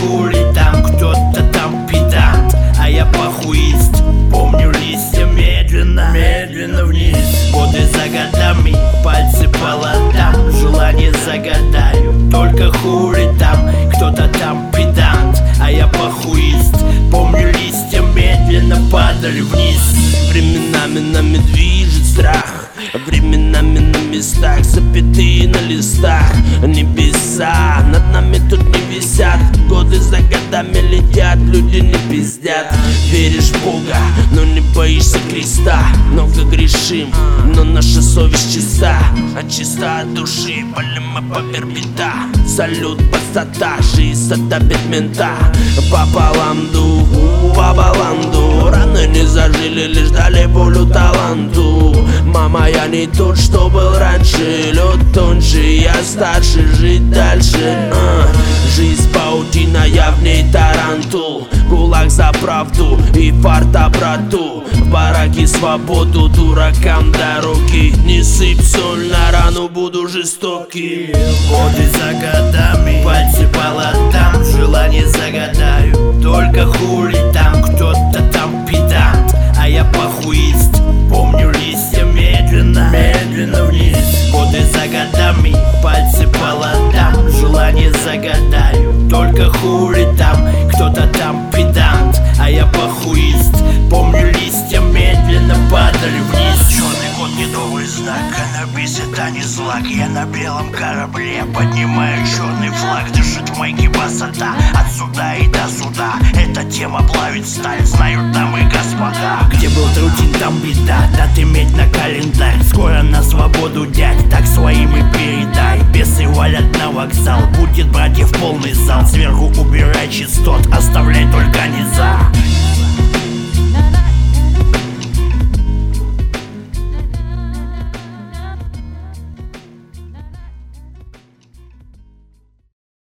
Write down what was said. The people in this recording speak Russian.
хули там, кто-то там педант, а я похуист. Помню листья медленно, медленно вниз. Годы за годами, пальцы по ладам, желание загадаю. Только хули там, кто-то там педант, а я похуист. Помню листья медленно падали вниз. Временами нами движет страх, временами на местах запятые на листах. Небеса над нами тут не висят, годы за годами летят, люди не пиздят. Веришь в Бога, но не боишься креста. Много грешим, но наша совесть чиста, а чиста от души, палим мы по пербита. Салют, пастота, жизнь отопит мента. По баланду, по баланду, раны не зажили, лишь дали болю таланту. Мама, я не тот, что был раньше, лед тоньше, я старше, жить дальше. Жизнь паутина, я в ней тарантул. Гулаг за правду и фарта брату. В бараке свободу, дуракам дороги. Не сыпь соль на рану, буду жестокий. Годы за годами, пальцы по ладам, желание загадаю. Только хули там, кто-то там педант, а я похуист. Помню листья медленно, медленно вниз. Годы за годами, пальцы по ладам, желание загадаю. Только хули там, кто-то там педант, а я похуист. Помню листья медленно падали вниз. Черный кот не новый знак, каннабис это не злак. Я на белом корабле поднимаю черный флаг. Дышит в майке босота, от суда и до суда. Эта тема плавит сталь, знают дамы и господа. Где был трутень, там беда, дат иметь на календарь. Скоро на свободу, дядь, так своим и передай. Бесы валят на вокзал, будет братьев полный зал. Сверху убирай частот, оставляй только